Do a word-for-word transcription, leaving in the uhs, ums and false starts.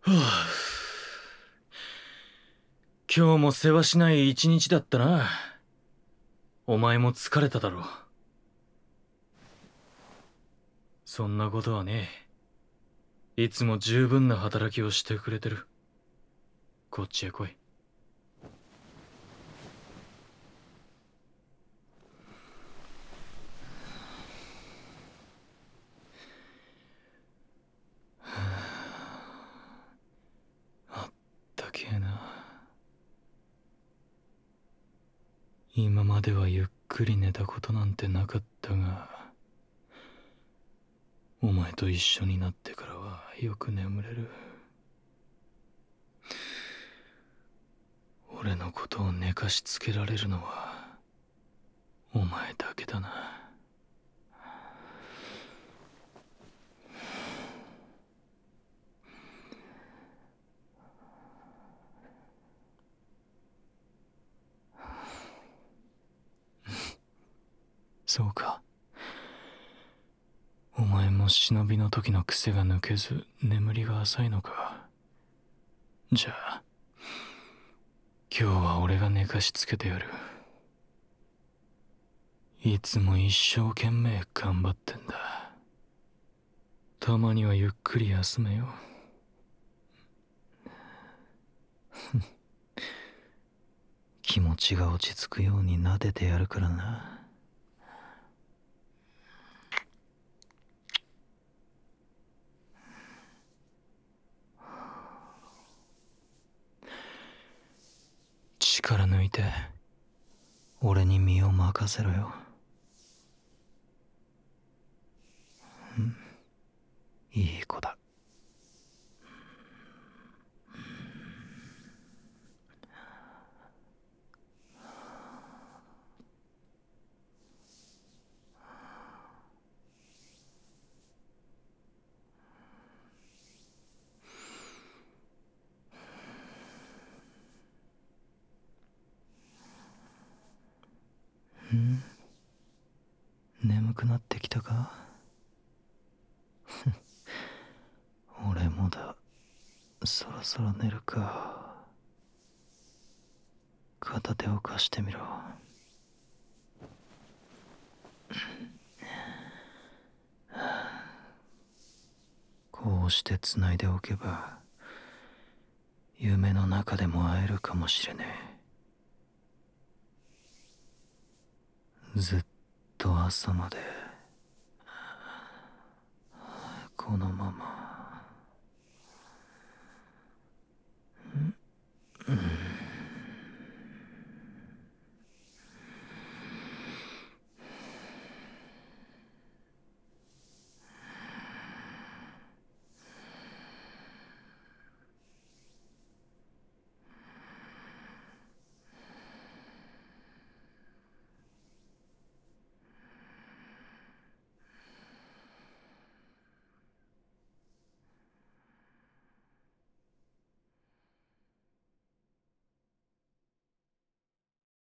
はあ、今日も世話しない一日だったな。お前も疲れただろう。そんなことはねえ。いつも十分な働きをしてくれてる。こっちへ来い。あったけえな。今まではゆっくり寝たことなんてなかったが、お前と一緒になってからはよく眠れる。俺のことを寝かしつけられるのはお前だけだな。そうか。お前も忍びの時の癖が抜けず眠りが浅いのか。じゃあ今日は俺が寝かしつけてやる。いつも一生懸命頑張ってんだ。たまにはゆっくり休めよ。気持ちが落ち着くように撫でてやるからな。力抜いて俺に身を任せろよ。いい子だ。ん眠くなってきたか。俺もだ。そろそろ寝るか。片手を貸してみろ。こうして繋いでおけば夢の中でも会えるかもしれねえ。ずっと朝までこのまま